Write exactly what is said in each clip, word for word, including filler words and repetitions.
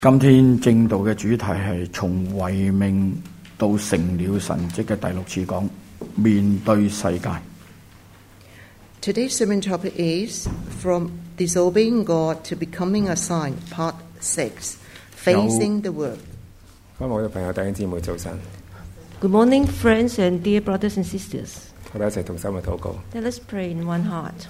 今天正道嘅主題係從違命到成了神蹟嘅第六次講，面對世界。 Today's sermon topic is From Disobeying God to Becoming a Sign, Part six, Facing the World. 各位朋友、弟兄姊妹，早晨。 Good morning, friends and dear brothers and sisters. 我哋一齊同心去禱告。 Let us pray in one heart.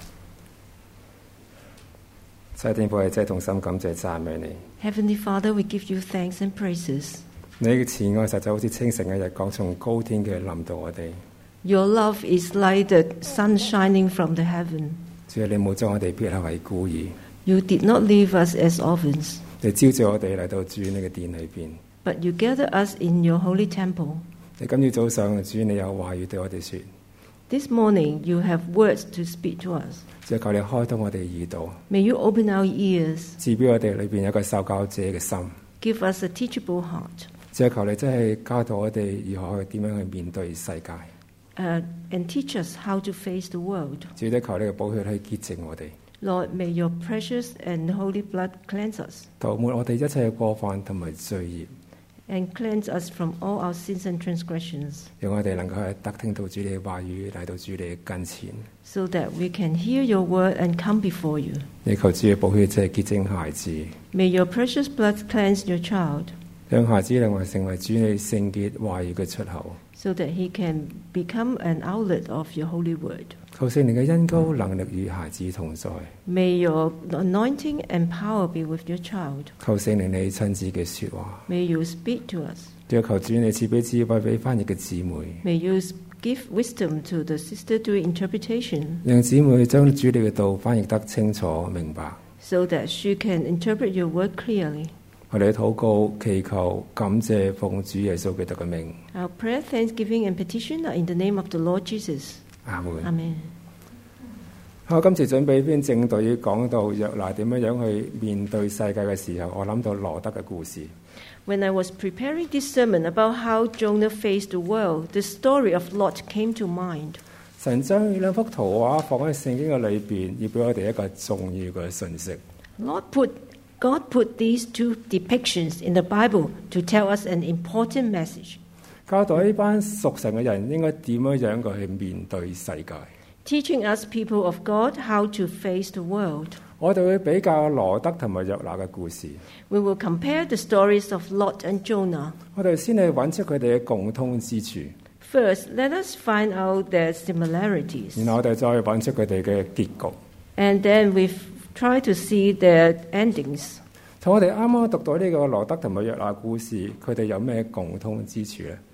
世天父，係真係同心感謝讚美你。 Heavenly Father, we give you thanks and praises. 你嘅慈愛實在好似清晨嘅日光，從高天嘅臨到我哋。 Your love is like the sun shining from the heaven. 主啊，你冇將我哋撇下為孤兒， You did not leave us as orphans, 你招召我哋嚟到主你嘅殿裏邊。 but you gather us in your holy temple. 你今朝早上，主你有話語對我哋説， This morning you have words to speak to us. 主啊，求你開通我哋耳朵， May you open our ears, 賜俾我哋裏邊有一個受教者嘅心。 give us a teachable heart, 主啊，求你真係教導我哋如何去點樣去面對世界。 uh, and teach us how to face the world. 主都求你嘅寶血去潔淨我哋， Lord, may your precious and holy blood cleanse us, 塗抹我哋一切嘅過犯同埋罪孽， and cleanse us from all our sins and transgressions, 讓我哋能夠係得聽到主你嘅話語，嚟到主你嘅跟前。 so that we can hear your word and come before you. 你求主嘅寶血真係潔淨孩子， May your precious blood cleanse your child, 讓孩子能夠成為主你聖潔話語嘅出口。 so that he can become an outlet of your holy word. 求聖靈嘅恩膏能力與孩子同在， May your anointing and power be with your child. 求聖靈你親自嘅說話。 May you speak to us. 仲要求主你賜俾智慧俾翻譯嘅姊妹， May you give wisdom to the sister doing interpretation, 讓姊妹將主你嘅道翻譯得清楚明白。 so that she can interpret your word clearly. 我哋禱告、祈求、感謝，奉主耶穌基督嘅名。 Our prayer, thanksgiving, and petition are in the name of the Lord Jesus. 阿門。 Amen. 我今次準備篇正道要講到約拿點樣樣去面對世界嘅時候，我諗到羅德嘅故事。 When I was preparing this sermon about how Jonah faced the world, the story of Lot came to mind. 神將兩幅圖畫放喺聖經嘅裏邊，要俾我哋一個重要嘅信息。 Lord put, God put these two depictions in the Bible to tell us an important message, 教導呢班屬神嘅人應該點樣樣去面對世界。 teaching us people of God how to face the world. 我哋會比較羅德同埋約拿嘅故事。 We will compare the stories of Lot and Jonah. 我哋先去揾出佢哋嘅共通之處， First, let us find out their similarities, 然後我哋再揾出佢哋嘅結局。 and then we try to see their endings. 同我哋啱啱讀到呢個羅德同埋約拿故事，佢哋有咩共通之處呢？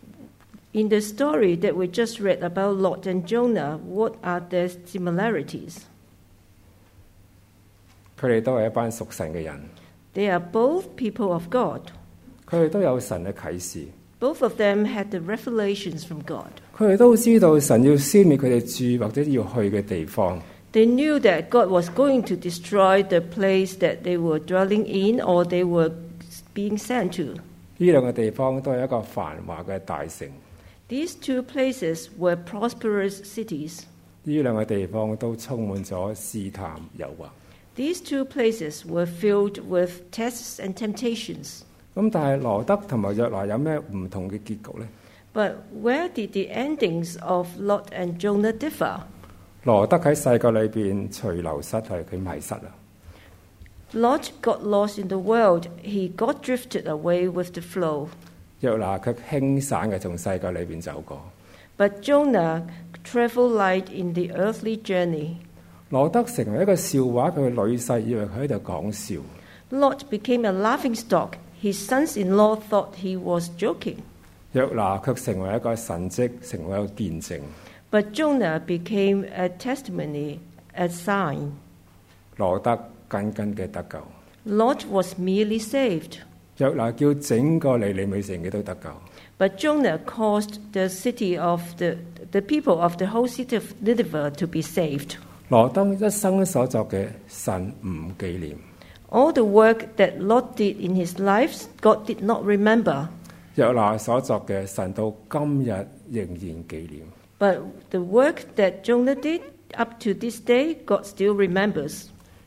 In the story that we just read about Lot and Jonah, what are their similarities? 佢哋都係一班屬神嘅人， They are both people of God. 佢哋都有神嘅啟示， Both of them had the revelations from God. 佢哋都知道神要消滅佢哋住或者要去嘅地方。 They knew that God was going to destroy the place that they were dwelling in or they were being sent to. 呢兩個地方都係一個繁華嘅大城， These two places were prosperous cities. 呢兩個地方都充滿咗試探誘惑。 These two places were filled with tests and temptations. 咁但係羅德同埋約拿有咩唔同嘅結局呢？ But where did the endings of Lot and Jonah differ? 羅德喺世界裏邊隨流失，係佢迷失啦。 Lot got lost in the world. He got drifted away with the flow. 約拿卻輕省嘅從世界裏邊走過。 But Jonah traveled light in the earthly journey. 羅德成為一個笑話，佢嘅女婿以為佢喺度講笑。 Lot became a laughingstock. His sons-in-law thought he was joking. 約拿卻成為一個神蹟，成為一個見證。 But Jonah became a testimony, a sign. 羅德緊緊嘅得救， Lot was merely saved. 約拿叫整個尼尼微城嘅都得救。 But Jonah caused the city of the, the people of the whole city of Nineveh to be saved. 羅德一生所作嘅，神唔紀念。 All the work that Lot did in his life, God did not remember. 約拿所作嘅，神到今日仍然紀念。 But the work that Jonah did, up to this day, God still remembers.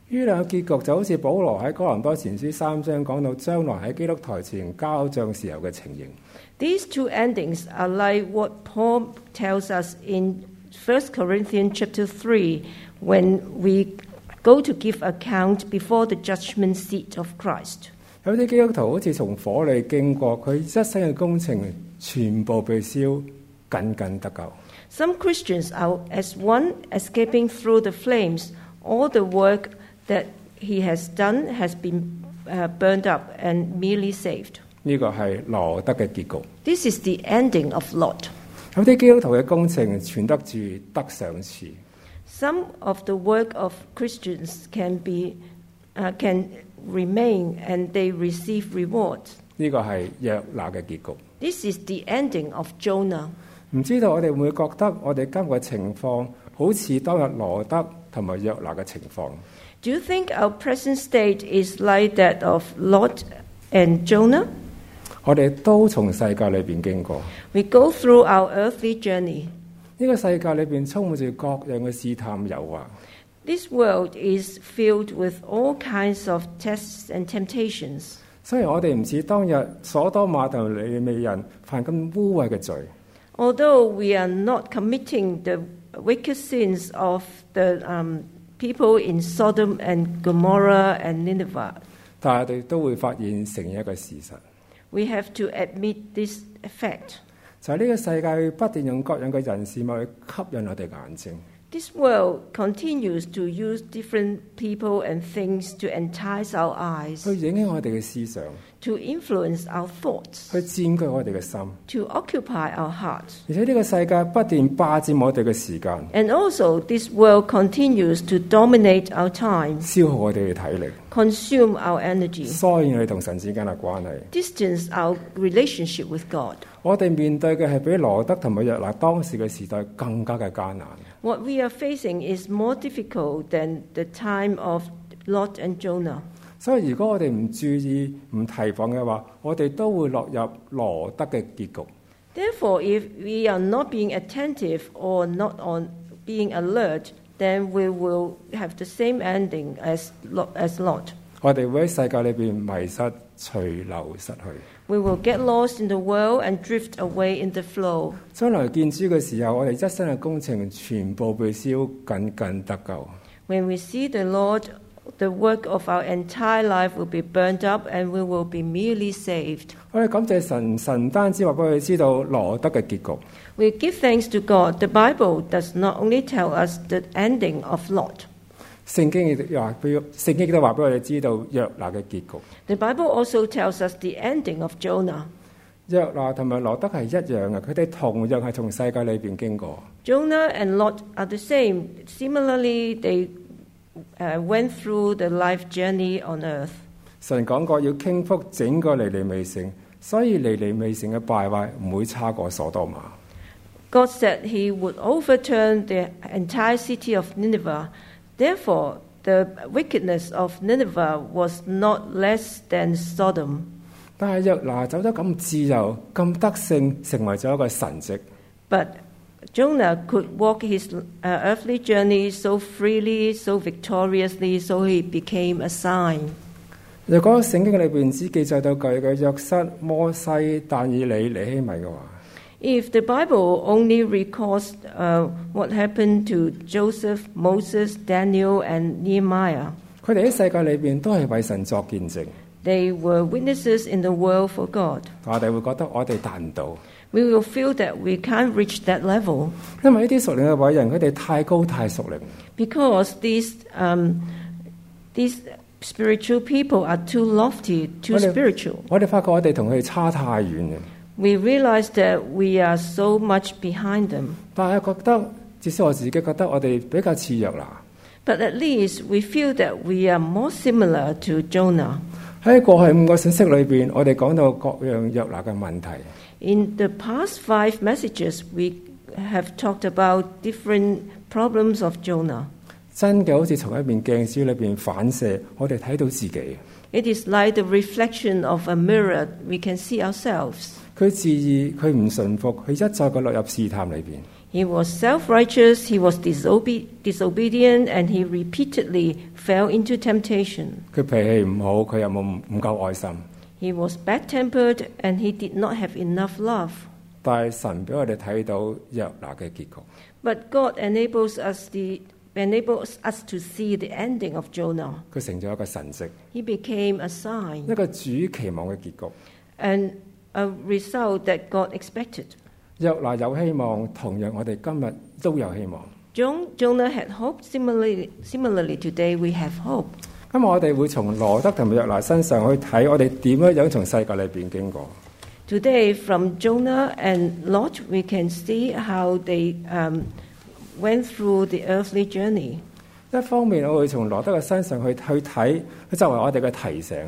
呢兩個結局就好似保羅喺哥林多前書三章講到將來喺基督台前交帳時候嘅情形。 These two endings are like what Paul tells us in First Corinthians chapter three when we go to give account before the judgment seat of Christ. 有啲基督徒好似從火裏經過，佢一生嘅工程全部被燒，僅僅得救。 Some Christians are as one escaping through the flames. All the work that he has done has been uh, burned up and merely saved. 呢個係羅得嘅結局。 This is the ending of Lot. 有啲基督徒嘅工程存得住得賞賜。 Some of the work of Christians can be uh, can remain and they receive rewards. 呢個係約拿嘅結局。 This is the ending of Jonah. 唔知道我哋會唔會覺得我哋今日嘅情況好似當日羅得同埋約拿嘅情況？ Do you think our present state is like that of Lot and Jonah? 我哋都從世界裏邊經過。 We go through our earthly journey. 呢個世界裏邊充滿住各樣嘅試探誘惑。 This world is filled with all kinds of tests and temptations. 雖然我哋唔似當日所多瑪同尼尼微人犯咁污穢嘅罪， Although we are not committing the wicked sins of the um, people in Sodom and Gomorrah and Nineveh, 但係我哋都會發現承認一個事實， we have to admit this fact. 就係呢個世界不斷用各樣嘅人事物去吸引我哋嘅眼睛。 This world continues to use different people and things to entice our eyes, 去影響我哋嘅思想， to influence our thoughts, 去佔據我哋嘅心， to occupy our hearts. 而且呢個世界不斷霸佔我哋嘅時間， And also, this world continues to dominate our time, 消耗我哋嘅體力， consume our energy, 疏遠我哋同神之間嘅關係。 distance our relationship with God. 我哋面對嘅係比羅得同埋約拿當時嘅時代更加嘅艱難。 What we are facing is more difficult than the time of Lot and Jonah. 所以如果我哋唔注意、唔提防嘅話，我哋都會落入羅得嘅結局。 Therefore, if we are not being attentive or not on being alert, then we will have the same ending as Lot. As Lot. 我哋會喺世界裏邊迷失、隨流失去。 We will get lost in the world and drift away in the flow. 將來見主嘅時候，我哋一生嘅工程全部被燒，僅僅得救。 When we see the Lord, the work of our entire life will be burned up and we will be merely saved. 我哋感謝神，神唔單止話俾我哋知道羅得嘅結局， We give thanks to God. The Bible does not only tell us the ending of Lot. 聖經亦話俾聖經亦都話俾我哋知道約拿嘅結局。 The Bible also tells us the ending of Jonah. 約拿同埋羅得係一樣嘅，佢哋同樣係從世界裏邊經過。 Jonah and Lot are the same. Similarly, they uh, went through the life journey on earth. 神講過要傾覆整個尼尼微城，所以尼尼微城嘅敗壞唔會差過所多瑪。 God said he would overturn the entire city of Nineveh. Therefore, the wickedness of Nineveh was not less than Sodom. 但係約拿走得咁自由、咁得勝，成為咗一個神蹟。 But Jonah could walk his uh, earthly journey so freely, so victoriously, so he became a sign. 如果聖經裏邊只記載到舊嘅約瑟、摩西、但以理、尼希米嘅話， If the Bible only records uh, what happened to Joseph, Moses, Daniel, and Nehemiah, 佢哋喺世界裏邊都係為神作見證。 they were witnesses in the world for God. 我哋會覺得我哋達唔到， We will feel that we can't reach that level 因為呢啲屬靈嘅偉人，佢哋太高太屬靈。 because these um, these spiritual people are too lofty, too 我哋- spiritual. 我哋發覺我哋同佢哋差太遠嘅， We realize that we are so much behind them. 但係覺得至少我自己覺得我哋比較似約拿。 But at least we feel that we are more similar to Jonah. 喺過去五個信息裏邊，我哋講到各樣約拿嘅問題。 In the past five messages, we have talked about different problems of Jonah. 真嘅好似從一面鏡子裏邊反射，我哋睇到自己。 It is like the reflection of a mirror. We can see ourselves. 佢自義，佢唔順服，佢一再嘅落入試探裏邊。 He was self-righteous, he was disobe- disobedient, and he repeatedly fell into temptation. 佢脾氣唔好，佢又冇唔唔夠愛心。 He was bad-tempered, and he did not have enough love. 但係神俾我哋睇到約拿嘅結局。 But God enables us the enables us to see the ending of Jonah. 佢成咗一個神蹟， He became a sign 一個主期望嘅結局。 and a result that God expected. 約拿有希望，同樣我哋今日都有希望。 Jo- Jonah had hope. Similarly, similarly, today we have hope. 今日我哋會從羅德同埋約拿身上去睇，我哋點樣樣從世界裏邊經過。 Today, from Jonah and Lot, we can see how they um, went through the earthly journey. 一方面，我會從羅德嘅身上去去睇，佢作為我哋嘅提醒。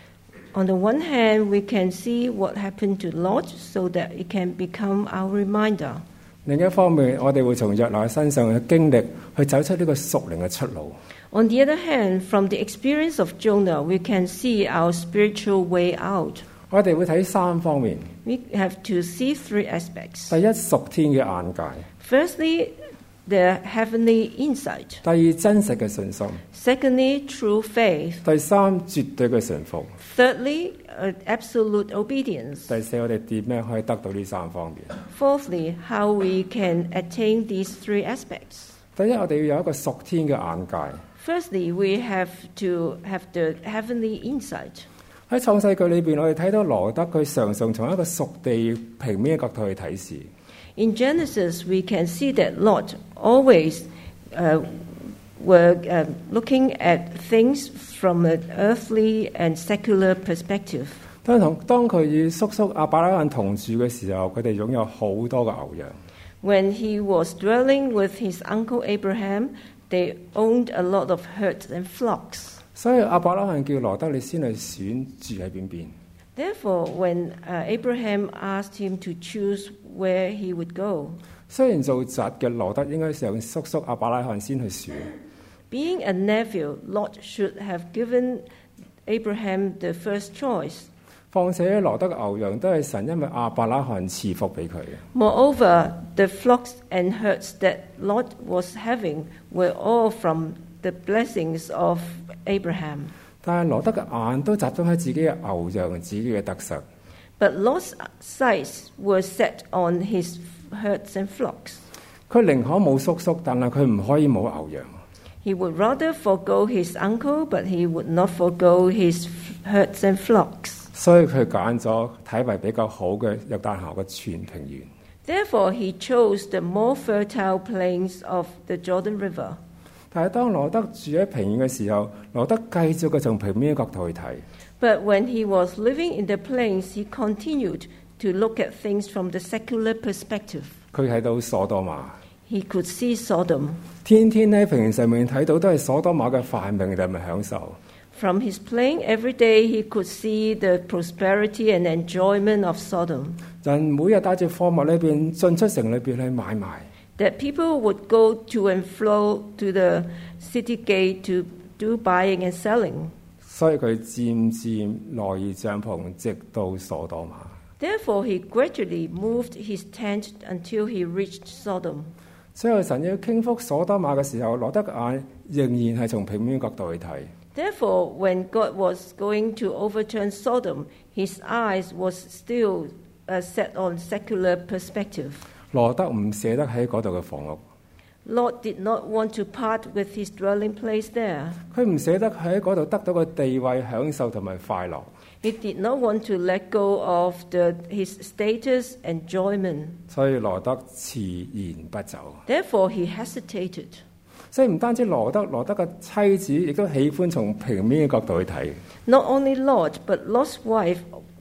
On the one hand, we can see what happened to Lot so that it can become our reminder. 另一方面，我哋會從約拿身上去經歷，去走出呢個屬靈嘅出路。 On the other hand, from the experience of Jonah, we can see our spiritual way out. 我哋會睇三方面。 We have to see three aspects. 第一，屬天嘅眼界； Firstly, the heavenly insight. 第二，真實嘅信心； Secondly, true faith. 第三，絕對嘅順服； Thirdly, uh, absolute obedience. 第四，我哋點樣可以得到呢三方面？ Fourthly, how we can attain these three aspects. 第一，我哋要有一個屬天嘅眼界。 Firstly, we have to have the heavenly insight. 喺創世記裏邊，我哋睇到羅德佢常常從一個屬地平面嘅角度去睇事。 In Genesis, we can see that Lot always uh, were uh, looking at things from an earthly and secular perspective. 當同當佢與叔叔亞伯拉罕同住嘅時候，佢哋擁有好多嘅牛羊。 When he was dwelling with his uncle Abraham, they owned a lot of herds and flocks. 所以亞伯拉罕叫羅德你先去選住喺邊邊。 Therefore, when uh, Abraham asked him to choose where he would go, 雖然做侄嘅羅德應該讓叔叔亞伯拉罕先去選， being a nephew, Lot should have given Abraham the first choice. 況且羅德嘅牛羊都係神因為亞伯拉罕賜福俾佢嘅。 Moreover, the flocks and herds that Lot was having were all from the blessings of Abraham. 但係羅德嘅眼都集中喺自己嘅牛羊、自己嘅得失。 But Lot's sights were set on his herds and flocks. 佢寧可冇叔叔，但係佢唔可以冇牛羊。 He would rather forego his uncle, but he would not forego his herds and flocks. 所以佢揀咗睇為比較好嘅約旦河嘅全平原。 Therefore, he chose the more fertile plains of the Jordan River. 但係當羅德住喺平原嘅時候，羅德繼續嘅從平面嘅角度去睇。 But when he was living in the plains, he continued to look at things from the secular perspective. 佢睇到所多瑪， He could see Sodom. 天天喺平原上面睇到都係所多瑪嘅繁榮同埋享受。 From his plain, every day he could see the prosperity and enjoyment of Sodom. 人每日帶住貨物裏邊進出城裏邊去買賣。 That people would go to and fro to the city gate to do buying and selling. 所以佢漸漸挪移帳篷，直到所多瑪。 Therefore, he gradually moved his tent until he reached Sodom. 所以神要傾覆所多瑪嘅時候，羅德嘅眼仍然係從平面角度去睇。 Therefore, when God was going to overturn Sodom, his eyes was still uh, set on secular perspective. 羅德唔捨得喺嗰度嘅房屋， Lot did not want to part with his dwelling place there. 佢唔捨得喺嗰度得到個地位、享受同埋快樂。 He did not want to let go of the, his status enjoyment. 所以羅德遲延不走。 Therefore, he hesitated. 所以唔單止羅德，羅德嘅妻子亦都喜歡從平面嘅角度去睇。 Not only Lot, but Lot's wife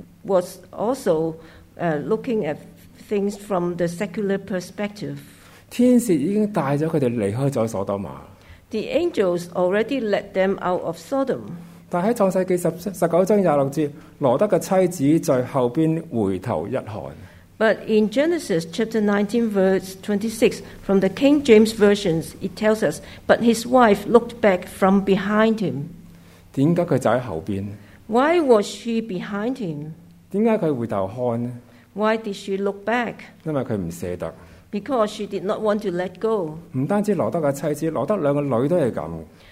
was also uh, looking at things from the secular perspective. 天使已經帶咗佢哋離開咗所多瑪， The angels already led them out of Sodom. 但喺創世記十十九章廿六節，羅德嘅妻子在後邊回頭一看。 But in Genesis chapter nineteen, verse twenty-six, from the King James versions, it tells us, "But his wife looked back from behind him." 點解佢就喺後邊？ Why was she behind him? 點解佢回頭看呢？ Why did she look back? 因為佢唔捨得， because she did not want to let go. 唔單止羅德嘅妻子，羅德兩個女都係咁。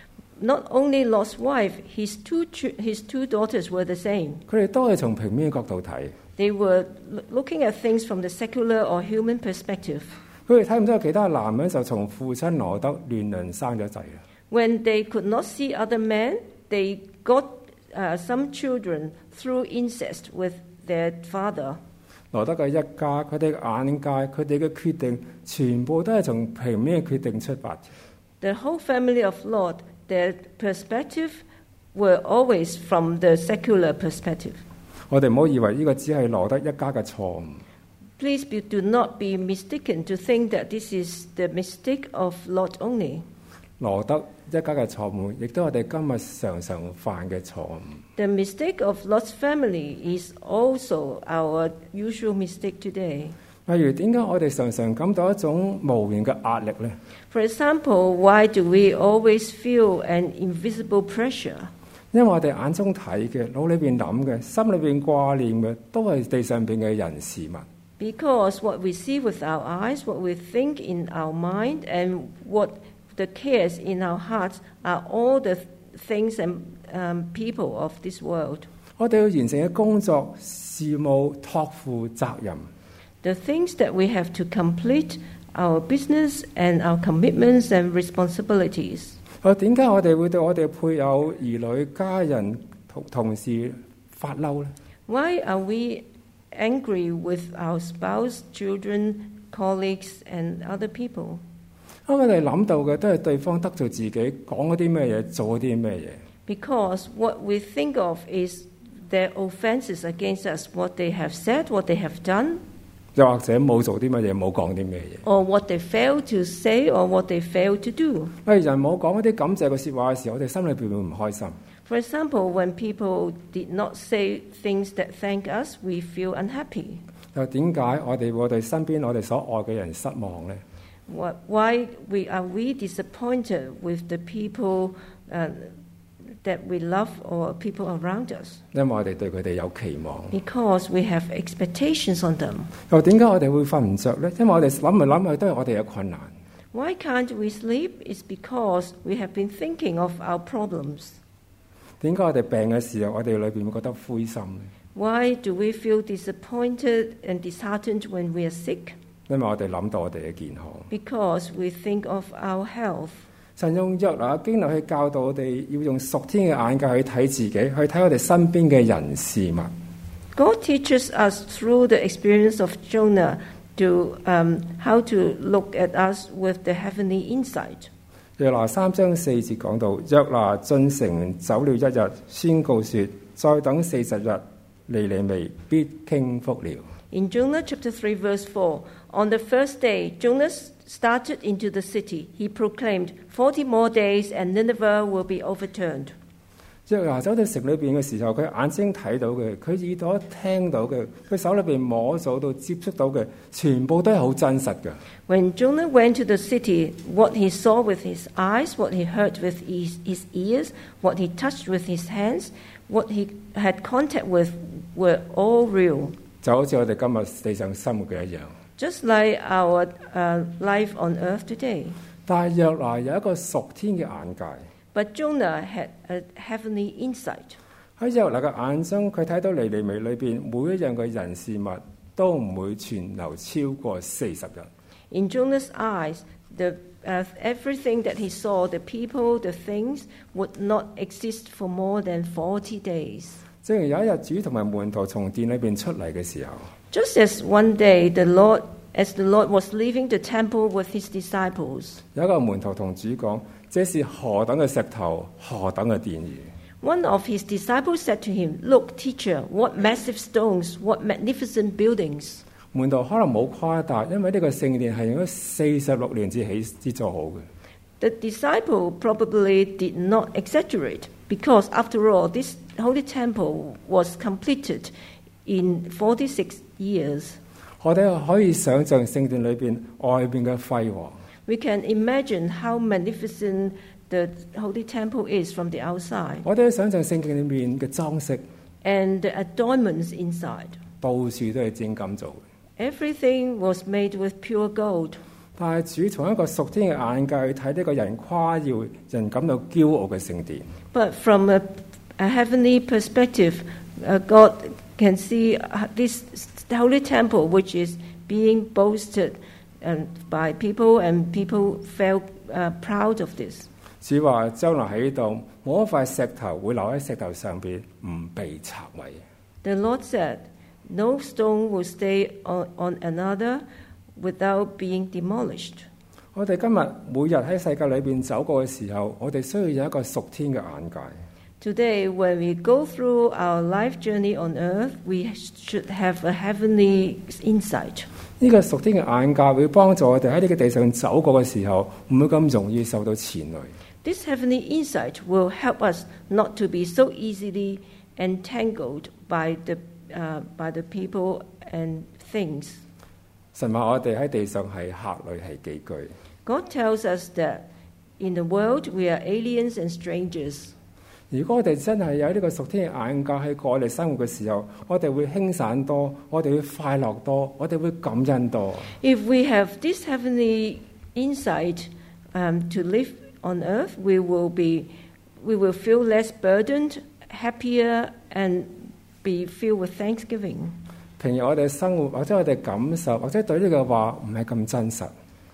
Not only Lot's wife, his two ch- his two daughters were the same. 佢哋都係從平面嘅角度睇， They were l- looking at things from the secular or human perspective. 佢哋睇唔到有其他男人就從父親羅德亂倫生咗仔啦。 When they could not see other men, they got uh, some children through incest with their father. 羅德嘅一家，佢哋嘅眼界，佢哋嘅決定，全部都係從平面嘅決定出發。 The whole family of Lot, their perspective were always from the secular perspective. 我哋唔好以為呢個只係羅德一家嘅錯誤。 Please be, do not be mistaken to think that this is the mistake of Lot only. 羅德一家嘅錯誤，亦都係我哋今日常常犯嘅錯誤。 The mistake of Lot's family is also our usual mistake today. 例如點解我哋常常感到一種無形嘅壓力呢？ For example, why do we always feel an invisible pressure? 因為我哋眼中睇嘅、腦裏邊諗嘅、心裏邊掛念嘅，都係地上邊嘅人事物。 Because what we see with our eyes, what we think in our mind, and what the cares in our hearts are all the things and um, people of this world. 我哋要完成嘅工作、事務、託付、責任， The things that we have to complete, our business and our commitments and responsibilities. 我點解我哋會對我哋嘅配偶、兒女、家人、同同事發嬲呢？ Why are we angry with our spouse, children, colleagues, and other people? 因為我哋諗到嘅都係對方得罪自己，講嗰啲咩嘢，做嗰啲咩嘢。 Because what we think of is their offenses against us, what they have said, what they have done, 又或者冇做啲乜嘢，冇講啲咩嘢。 or what they failed to say, or what they failed to do. 例如人冇講一啲感謝嘅説話嘅時候，我哋心裏邊會唔開心。 For example, when people did not say things that thank us, we feel unhappy. 又點解我哋會對身邊我哋所愛嘅人失望呢？ What, why we, are we disappointed with the people uh, that we love or people around us? 因為我哋對佢哋有期望。 Because we have expectations on them. 又點解我哋會瞓唔着呢？因為我哋諗嚟諗去都係我哋嘅困難。 Why can't we sleep? It's because we have been thinking of our problems. 點解我哋病嘅時候，我哋裏邊會覺得灰心呢？ Why do we feel disappointed and disheartened when we are sick? 因為我哋諗到我哋嘅健康。 Because we think of our health. 神用約拿經歷去教導我哋，要用屬天嘅眼界去睇自己，去睇我哋身邊嘅人事物。 God teaches us through the experience of Jonah to um, how to look at us with the heavenly insight. 約拿三章四節講到，約拿進城走了一日，宣告說：再等四十日，尼尼微必傾覆了。 In Jonah chapter three verse four, on the first day Jonah started into the city. He proclaimed, forty more days and Nineveh will be overturned. 約拿走到城裏邊嘅時候，佢眼睛睇到嘅，佢耳朵聽到嘅，佢手裏邊摸到到接觸到嘅，全部都係好真實嘅。 When Jonah went to the city, what he saw with his eyes, what he heard with his, his ears, what he touched with his hands, what he had contact with were all real. 就好似我哋今日地上生活嘅一樣。 Just like our uh, life on earth today. 但係約拿有一個屬天嘅眼界。 But Jonah had a heavenly insight. 喺約拿嘅眼中，佢睇到尼尼微裏邊每一樣嘅人事物都唔會存留超過四十日。 In Jonah's eyes, the, uh, everything that he saw, the people, the things, would not exist for more than forty days. 正如有一日主同埋門徒從殿裏邊出嚟嘅時候， Just as one day the Lord, as the Lord was leaving the temple with his disciples, 有一個門徒同主講：這是何等嘅石頭，何等嘅殿宇！ one of his disciples said to him, "Look, teacher, what massive stones, what magnificent buildings." 門徒可能冇誇大，因為呢個聖殿係用咗四十六年至起至做好嘅。 The disciple probably did not exaggerate, because after all, this holy temple was completed in forty-six years. 我哋可以想像聖殿裏邊外邊嘅輝煌。 We can imagine how magnificent the holy temple is from the outside, 我哋可以想像聖殿裏面嘅裝飾， and the adornments inside. 到處都係精金做嘅。 Everything was made with pure gold. 但係主從一個屬天嘅眼界去睇呢個人誇耀、人感到驕傲嘅聖殿。 But from a, a heavenly perspective, uh, God can see uh, this holy temple which is being boasted uh, by people, and people felt uh, proud of this. 主話將來喺度冇一塊石頭會留喺石頭上邊唔被拆毀。 The Lord said, "No stone will stay on, on another without being demolished." 我哋今日每日喺世界裏邊走過嘅時候，我哋需要有一個屬天嘅眼界。 Today, when we go through our life journey on earth, we should have a heavenly insight. 呢個屬天嘅眼界會幫助我哋喺呢個地上走過嘅時候，唔會咁容易受到牽累。 This heavenly insight will help us not to be so easily entangled by the uh, by the people and things. 神話我哋喺地上係客旅係寄居。 God tells us that in the world we are aliens and strangers. 如果我哋真係有呢個屬天嘅眼界喺過我哋生活嘅時候，我哋會輕省多，我哋會快樂多，我哋會感恩多。 If we have this heavenly insight um, to live on earth, we will be, we will feel less burdened, happier, and be filled with thanksgiving. 平日我哋生活或者我哋感受或者對呢個話唔係咁真實。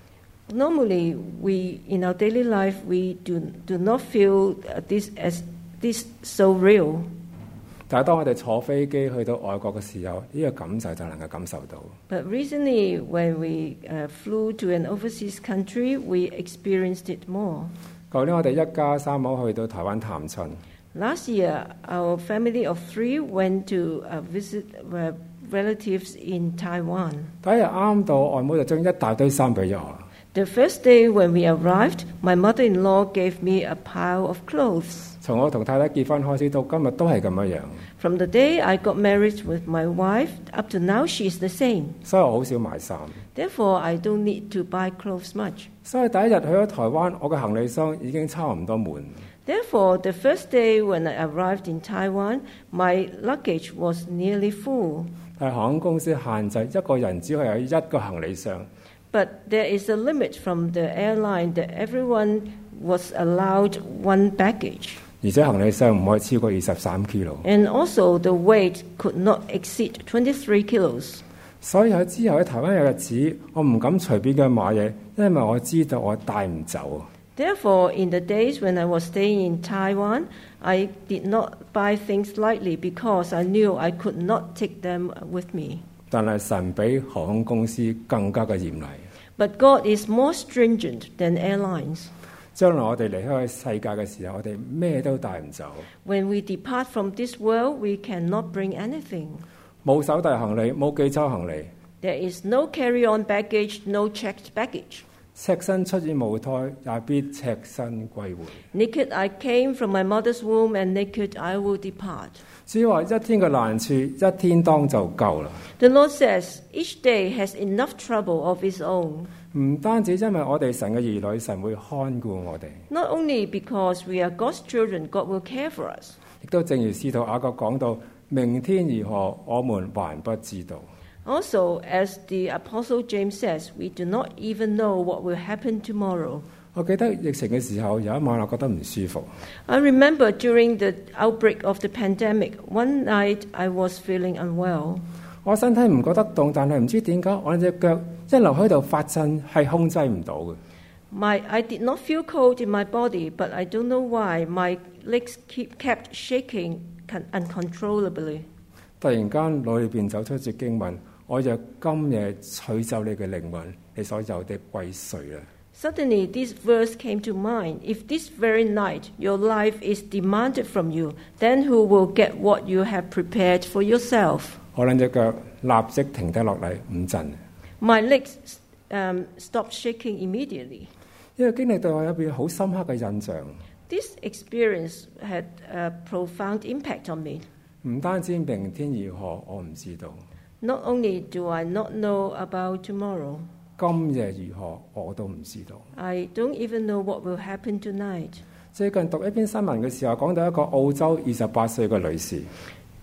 Normally, we in our daily life we do do not feel uh, this as this so real. 但係當我哋坐飛機去到外國嘅時候，呢個感受就能夠感受到。 But recently, when we uh, flew to an overseas country, we experienced it more. 舊年我哋一家三口去到台灣探親。 Last year, our family of three went to uh, visit uh, relatives in Taiwan. 第一日啱到，外母就將一大堆衫俾咗我。 The first day when we arrived, my mother-in-law gave me a pile of clothes. 從我同太太結婚開始到今日都係咁樣樣。 From the day I got married with my wife, up to now she is the same. 所以我好少買衫。 Therefore, I don't need to buy clothes much. 所以第一日去咗台灣，我嘅行李箱已經差唔多滿。 Therefore, the first day when I arrived in Taiwan, my luggage was nearly full. 但係航空公司限制一個人只可以有一個行李箱。 But there is a limit from the airline that everyone was allowed one baggage. 而且行李箱唔可以超過二十三 kilo。 And also the weight could not exceed twenty-three kilos. 所以喺之後喺台灣有日子，我唔敢隨便嘅買嘢，因為我知道我帶唔走。 Therefore, in the days when I was staying in Taiwan, I did not buy things lightly because I knew I could not take them with me. 但係神比航空公司更加嘅嚴厲。 But God is more stringent than airlines. 將來我哋離開世界嘅時候，我哋咩都帶唔走。 When we depart from this world, we cannot bring anything. 冇手提行李，冇寄鈔行李。 There is no carry-on baggage, no checked baggage. 赤身出於母胎，也必赤身歸回。 Naked I came from my mother's womb, and naked I will depart. 只話一天嘅難處，一天當就夠啦。 The Lord says, each day has enough trouble of its own. 唔單止因為我哋神嘅兒女，神會看顧我哋。 Not only because we are God's children, God will care for us. 亦都正如使徒雅各講到，明天如何，我們還不知道。 Also, as the Apostle James says, we do not even know what will happen tomorrow. 我記得疫情嘅時候，有一晚我覺得唔舒服。 I remember during the outbreak of the pandemic, one night I was feeling unwell. 我身體唔覺得凍，但係唔知點解我隻腳一路喺度發震，係控制唔到嘅。 My, I did not feel cold in my body, but I don't know why my legs keep, kept shaking uncontrollably. 突然間腦裏邊走出一節經文，我若今夜取走你嘅靈魂，你所有的歸誰啦。 Suddenly, this verse came to mind. If this very night your life is demanded from you, then who will get what you have prepared for yourself? 我兩隻腳立即停低落嚟唔震。 My legs um, stopped shaking immediately. 因為經歷對我有一邊好深刻嘅印象。 This experience had a profound impact on me. 唔單止明天如何，我唔知道。 Not only do I not know about tomorrow, 今夜如何，我都唔知道。 I don't even know what will happen tonight. 最近讀一篇新聞嘅時候，講到一個澳洲二十八歲嘅女士。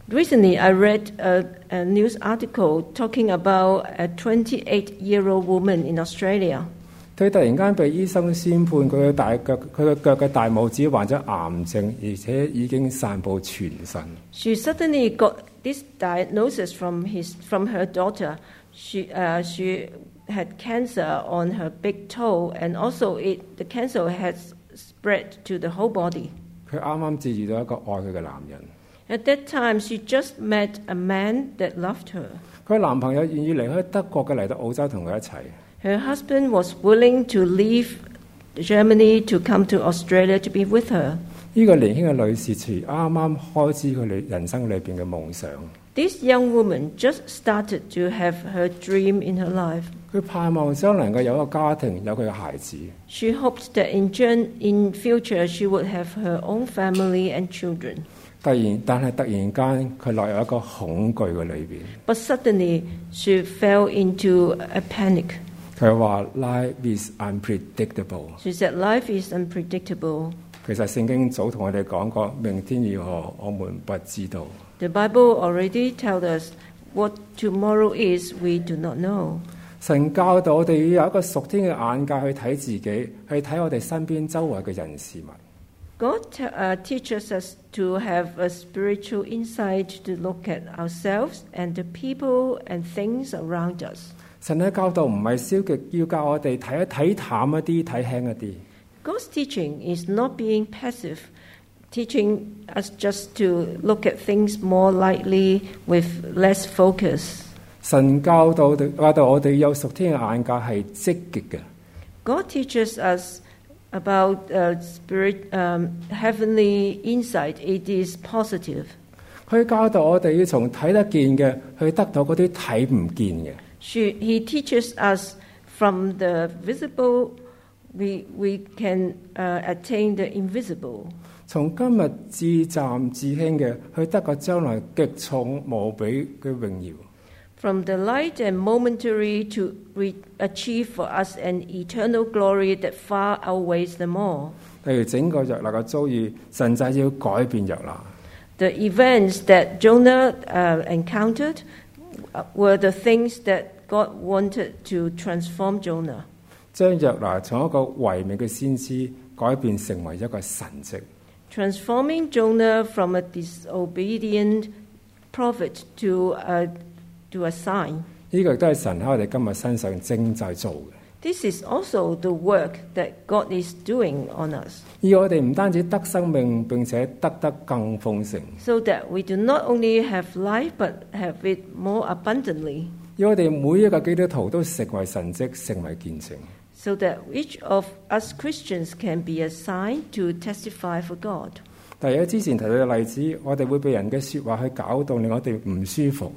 Recently, I read a, a news article talking about a twenty-eight-year-old woman in Australia. 佢突然間被醫生宣判佢嘅大腳，佢嘅腳嘅大拇指患咗癌症，而且已經散佈全身。 She suddenly got this diagnosis from his from her daughter. She uh, she had cancer on her big toe, and also it the cancer has spread to the whole body. 佢啱啱至遇到一個愛佢嘅男人。 At that time, she just met a man that loved her. 佢男朋友願意離開德國嘅嚟到澳洲同佢一齊。 Her husband was willing to leave Germany to come to Australia to be with her. 呢個年輕嘅女士啱啱開始佢人生裏邊嘅夢想。 This young woman just started to have her dream in her life. 佢盼望將能夠有一個家庭，有佢嘅孩子。 She hoped that in, in future she would have her own family and children. 突然，但係突然間，佢落入一個恐懼嘅裏邊。 But suddenly, she fell into a panic. 佢話 ：Life is unpredictable. She said, "Life is unpredictable." 其實聖經早同我哋講過，明天如何，我們不知道。 The Bible already tells us what tomorrow is. We do not know. 神教導我哋要有一個屬天嘅眼界去睇自己，去睇我哋身邊周圍嘅人事物。 God uh, teaches us to have a spiritual insight to look at ourselves and the people and things around us. 神嘅教導唔係消極，要教我哋睇一睇淡一啲，睇輕一啲。 God's teaching is not being passive, teaching us just to look at things more lightly with less focus. 神教導教導我哋有屬天嘅眼界係積極嘅。 God teaches us about uh, spirit, um, heavenly insight. It is positive. 佢教導我哋要從睇得見嘅去得到嗰啲睇唔見嘅。 She, he teaches us from the visible, we, we can uh, attain the invisible. 從今日至暫至輕嘅去得個將來極重無比嘅榮耀。 From the light and momentary to re- achieve for us an eternal glory that far outweighs them all. 例如整個約拿嘅遭遇，神就係要改變約拿。 The events that Jonah uh, encountered were the things that God wanted to transform Jonah. 將約拿從一個唯美嘅先知改變成為一個神蹟。 Transforming Jonah from a disobedient prophet to a to a sign. 呢個亦都係神喺我哋今日身上正在做嘅。 This is also the work that God is doing on us. 而我哋唔單止得生命，並且得得更豐盛。 So that we do not only have life, but have it more abundantly. 而我哋每一個基督徒都成為神蹟，成為見證。 So that each of us Christians can be a sign to testify for God. 但係之前提到嘅例子，我哋會被人嘅説話去搞到，令我哋唔舒服。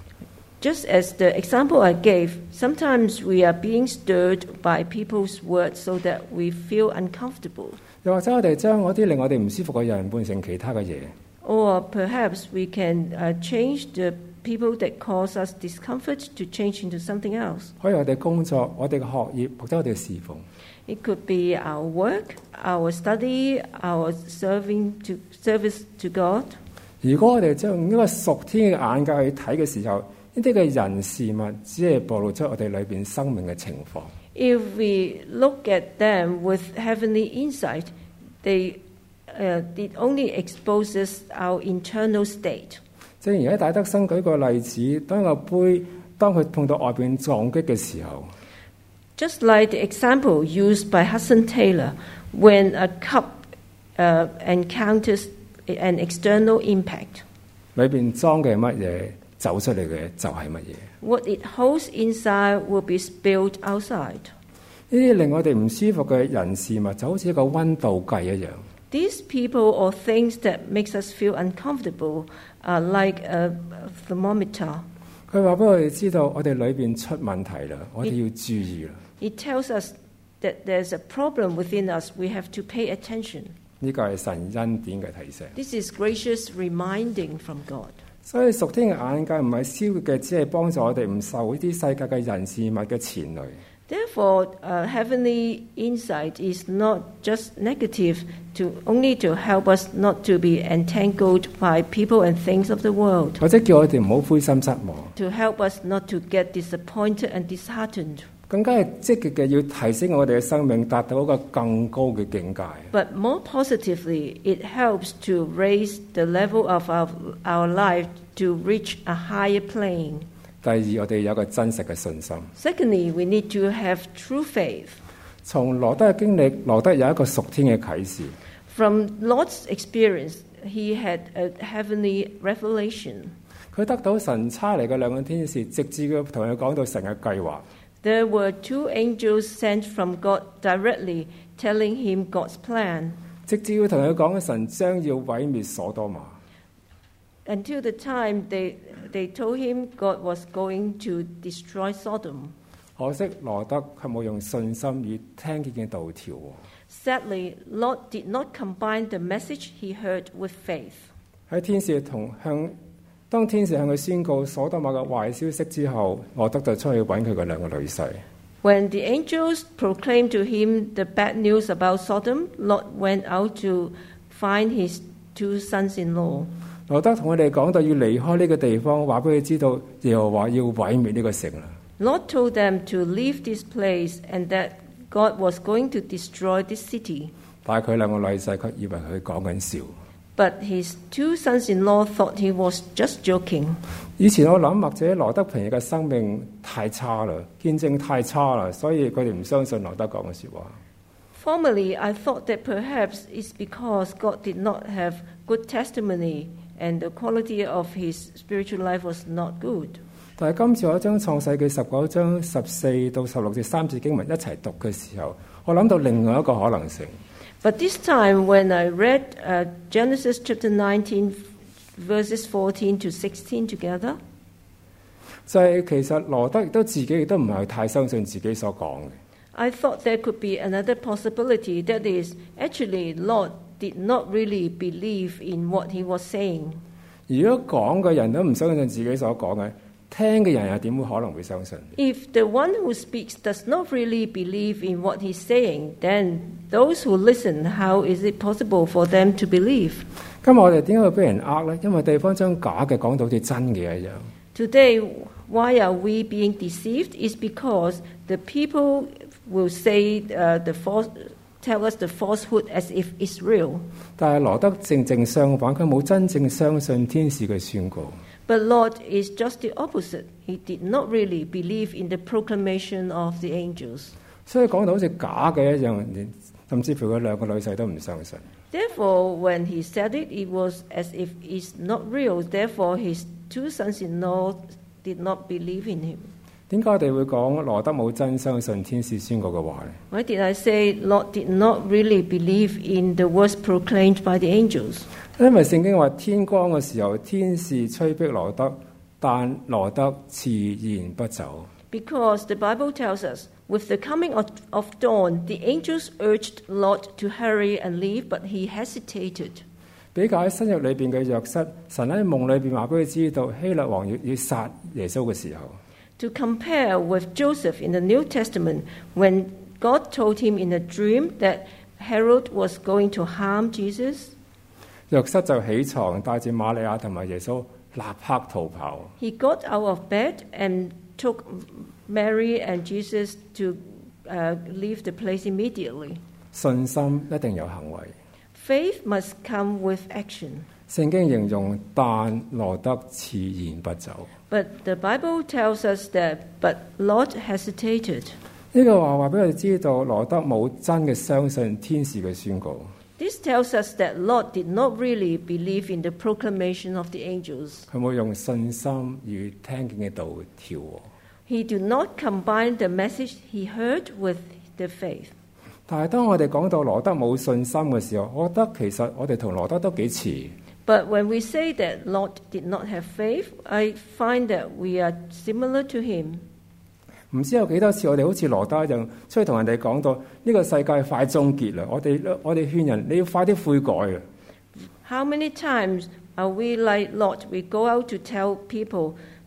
Just as the example I gave, sometimes we are being stirred by people's words so that we feel uncomfortable. 又或者我哋將嗰啲令我哋唔舒服嘅人換成其他嘅嘢。 Or perhaps we can uh, change the people that cause us discomfort to change into something else. 可以我哋工作、我哋嘅學業，或者我哋嘅侍奉。 It could be our work, our study, our serving to service to God. 如果我哋將用一個屬天嘅眼界去睇嘅時候，呢啲嘅人事物只係暴露出我哋裏邊生命嘅情況。 If we look at them with heavenly insight, they uh, it only exposes our internal state. 正如喺戴德生舉個例子，當個杯當佢碰到外邊撞擊嘅時候 ，just like the example used by Hudson Taylor, when a cup uh, encounters an external impact. 裏邊裝嘅係乜嘢，走出嚟嘅就係乜嘢。 What it holds inside will be spilled outside. 呢啲令我哋唔舒服嘅人事物，就好似一個溫度計一樣。 These people or things that makes us feel uncomfortable are like a thermometer. 佢話俾我哋知道，我哋裏邊出問題啦，我哋要注意啦。 It tells us that there's a problem within us. We have to pay attention. 呢個係神恩典嘅提醒。 This is gracious reminding from God. 所以屬天嘅眼界唔係消極嘅，只係幫助我哋唔受呢啲世界嘅人事物嘅纏累。 Therefore, uh, heavenly insight is not just negative, to only to help us not to be entangled by people and things of the world, 或者叫我哋唔好灰心失望， to help us not to get disappointed and disheartened. 更加係積極嘅要提升我哋嘅生命達到一個更高嘅境界。 But more positively, it helps to raise the level of our, our life to reach a higher plane. 第二，我哋有一個真實嘅信心。 Secondly, we need to have true faith. 從羅德嘅經歷，羅德有一個屬天嘅啟示。 From Lot's experience, he had a heavenly revelation. 佢得到神差嚟嘅兩個天使，直至佢同佢講到神嘅計劃。 There were two angels sent from God directly telling him God's plan. 直至要同佢講神將要毀滅所多瑪。 Until the time they, they told him God was going to destroy Sodom. 可惜羅德佢冇用信心與聽見嘅道調和。 Sadly, Lot did not combine the message he heard with faith. 喺天使同向當天使向佢宣告所多瑪嘅壞消息之後，羅德就出去揾佢嘅兩個女婿。 When the angels proclaimed to him the bad news about Sodom, Lot went out to find his two sons-in-law. 羅德同我哋講到要離開呢個地方，話俾佢知道耶和華要毀滅呢個城啦。 Lot told them to leave this place and that God was going to destroy this city. 但係佢兩個女婿卻以為佢講緊笑。 But his two sons-in-law thought he was just joking. 以前我諗或者羅德平日嘅生命太差啦，見證太差啦，所以佢哋唔相信羅德講嘅説話。 Formerly, I thought that perhaps it's because God did not have good testimony and the quality of his spiritual life was not good. 但係今次我將創世記十九章十四到十六節三節經文一齊讀嘅時候，我諗到另外一個可能性。 But this time, when I read uh, Genesis chapter nineteen, verses fourteen to sixteen together, 就係其實羅德亦都自己亦都唔係太相信自己所講嘅。 I thought there could be another possibility. That is, actually, Lot did not really believe in what he was saying. 如果講嘅人都唔相信自己所講嘅，聽嘅人又點會可能會相信？ If the one who speaks does not really believe in what he's saying, then those who listen, how is it possible for them to believe? 今日我哋點解會俾人呃呢？因為對方將假嘅講到好似真嘅一樣。 Today, why are we being deceived? Is because the people will say uh, the false, tell us the falsehood as if it's real. 但係羅德正正相反，佢冇真正相信天使嘅宣告。 But Lot is just the opposite. He did not really believe in the proclamation of the angels. 所以講到好似假嘅一樣，連甚至乎佢兩個女婿都唔相信。 Therefore, when he said it, it was as if it's not real. Therefore, his two sons-in-law did not believe in him. 點解我哋會講羅德冇真相信天使宣告嘅話呢？ Why did I say Lot did not really believe in the words proclaimed by the angels? 因為聖經話天光嘅時候，天使催逼羅德，但羅德遲延不走。 Because the Bible tells us, with the coming of, of dawn, the angels urged Lot to hurry and leave, but he hesitated. 比較喺新約裏邊嘅約瑟，神喺夢裏邊話俾佢知道希律王要要殺耶穌嘅時候， To compare with Joseph in the New Testament, when God told him in a dream that Herod was going to harm Jesus, 約瑟就起床帶住瑪利亞同埋耶穌立刻逃跑。 he got out of bed and took Mary and Jesus to uh, leave the place immediately. 信心一定有行為。 Faith must come with action. 聖經形容但羅德遲延不走。 But the Bible tells us that, but Lot hesitated. 呢個話話俾我哋知道，羅德冇真嘅相信天使嘅宣告。 This tells us that Lot did not really believe in the proclamation of the angels. 佢冇用信心與聽見嘅道調和。 He did not combine the message he heard with the faith. 但係當我哋講到羅德冇信心嘅時候，我覺得其實我哋同羅德都幾似。 But when we say that Lot did not have faith, I find that we are similar to him. 唔知有幾多次我哋好似羅德一樣，出去同人哋講到呢個世界快終結啦，我哋我哋勸人你要快啲悔改啊！ How many times are we like Lot? We go out to tell people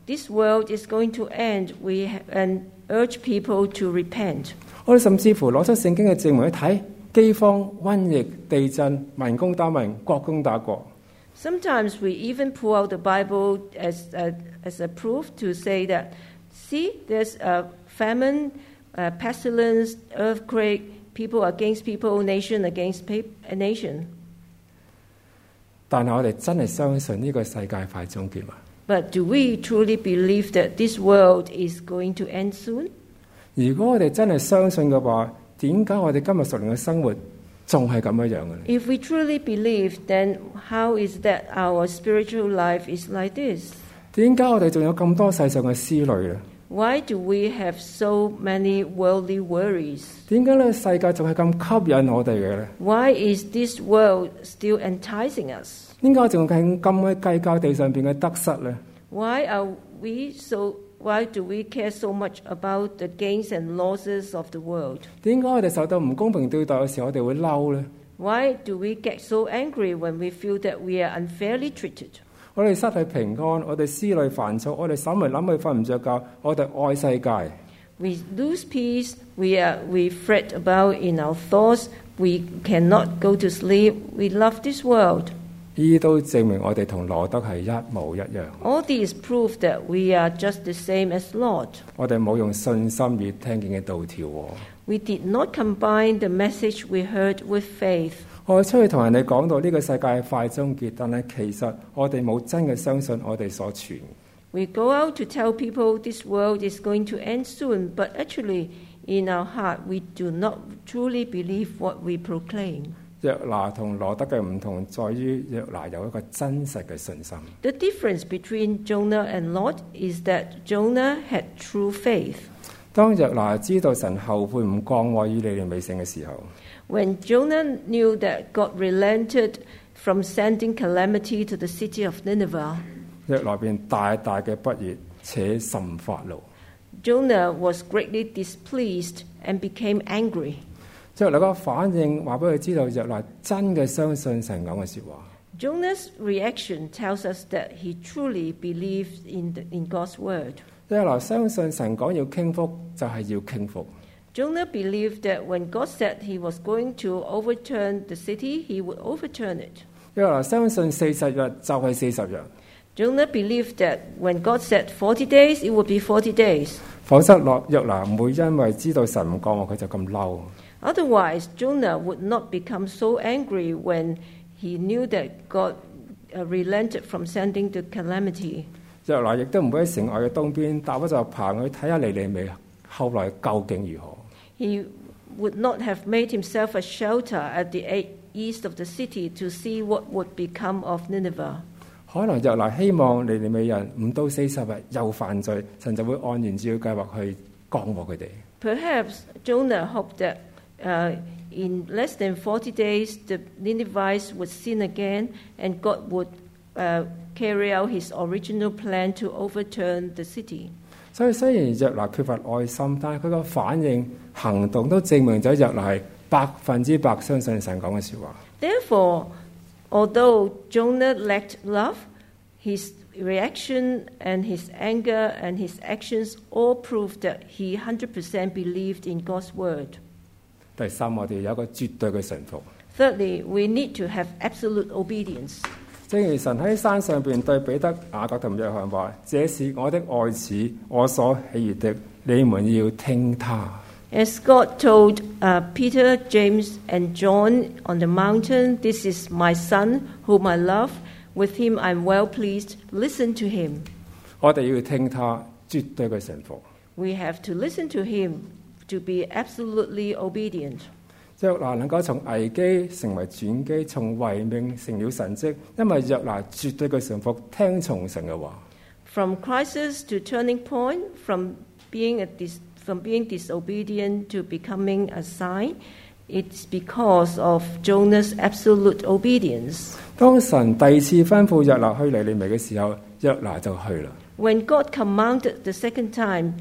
this world is going to end, we ha- and urge people to repent. 我哋甚至乎攞出聖經嘅證明去睇饑荒、瘟疫、地震、民攻打民、國攻打國。 Sometimes we even pull out the Bible as a, as a proof to say that, see, there's a famine, a pestilence, earthquake, people against people, nation against pa- a nation. 但係我哋真係相信呢個世界快終結嘛？ But do we truly believe that this world is going to end soon? 如果我哋真係相信嘅話，點解我哋今日屬靈嘅生活仲係咁樣樣嘅咧？ If we truly believe, then how is that our spiritual life is like this? 點解我哋仲有咁多世上嘅思慮咧？ Why do we have so many worldly worries? 點解呢個世界仲係咁吸引我哋嘅咧？ Why is this world still enticing us? 點解我仲係咁去計較地上邊嘅得失咧？ Why are we so? Why do we care so much about the gains and losses of the world? 點解我哋受到唔公平對待嘅時候，我哋會嬲咧？ Why do we get so angry when we feel that we are unfairly treated? 我哋失去平安，我哋思慮煩躁，我哋諗嚟諗去瞓唔着覺，我哋愛世界。 We lose peace. We are we fret about in our thoughts. We cannot go to sleep. We love this world. 呢都證明我哋同羅德係一模一樣。 All these prove that we are just the same as Lot. 我哋冇用信心與聽見嘅道調和。 We did not combine the message we heard with faith. 我哋出去同人哋講到呢個世界快終結，但係其實我哋冇真嘅相信我哋所傳。 We go out to tell people this world is going to end soon, but actually in our heart we do not truly believe what we proclaim. 約拿同羅德嘅唔同在於約拿有一個真實嘅信心。 The difference between Jonah and Lot is that Jonah had true faith. 當約拿知道神後悔唔降禍於尼尼微城嘅時候， When Jonah knew that God relented from sending calamity to the city of Nineveh, 約拿便大大嘅不悅，且甚發怒。 Jonah was greatly displeased and became angry. 約拿個反應話俾佢知道，約拿真嘅相信神講嘅説話。 Jonah's reaction tells us that he truly believed in, the, in God's word. 約拿相信神講要傾覆，就係要傾覆。 Jonah believed that when God said he was going to overturn the city, he would overturn it. 約拿相信四十日就係四十日， Jonah believed that when God said forty days, it would be forty days. 否則落約拿唔會因為知道神唔降禍佢就咁嬲。 Otherwise, Jonah would not become so angry when he knew that God uh, relented from sending the calamity. 約拿亦都唔會喺城外嘅東邊搭一座棚去睇下尼尼微後來究竟如何。 He would not have made himself a shelter at the e- east of the city to see what would become of Nineveh. 可能約拿希望尼尼微人唔到四十日又犯罪，神就會按原照計劃去降禍佢哋。 Perhaps Jonah hoped that uh, in less than forty days the Ninevites would sin again and God would uh, carry out his original plan to overturn the city. 所以雖然約拿缺乏愛心，但係佢個反應行動都證明咗約拿係百分之百相信神講嘅説話。 Therefore, although Jonah lacked love, his reaction and his anger and his actions all proved that he one hundred percent believed in God's word. 第三，我哋有一個絕對嘅順服。 Thirdly, we need to have absolute obedience. 正如神喺山上邊對彼得、雅各同約翰話：這是我的愛子，我所喜悅的，你們要聽他。 As God told uh, Peter, James, and John on the mountain, "This is my son, whom I love. With him I am well pleased. Listen to him." 我哋要聽他，絕對嘅順服。 We have to listen to him to be absolutely obedient. 約拿能夠從危機成為轉機，從違命成了神蹟，因為約拿絕對嘅順服，聽從神嘅話。 From crisis to turning point, from being a dis- from being disobedient to becoming a sign, it's because of Jonah's absolute obedience. 當神第二次吩咐約拿去尼尼微嘅時候，約拿就去啦。 When God commanded the second time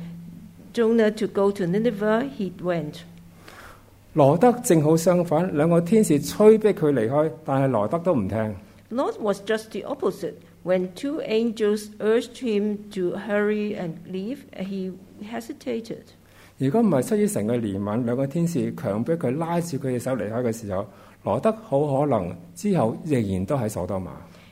Jonah to go to Nineveh, he went. 羅德正好相反，兩個天使催逼佢離開，但係羅德都唔聽。 Lot was just the opposite. when two angels urged him to hurry and leave, he hesitated. 如果唔係出於神嘅憐憫，兩個天使強迫佢拉住佢嘅手離開嘅時候，羅德好可能之後仍然都喺所多瑪。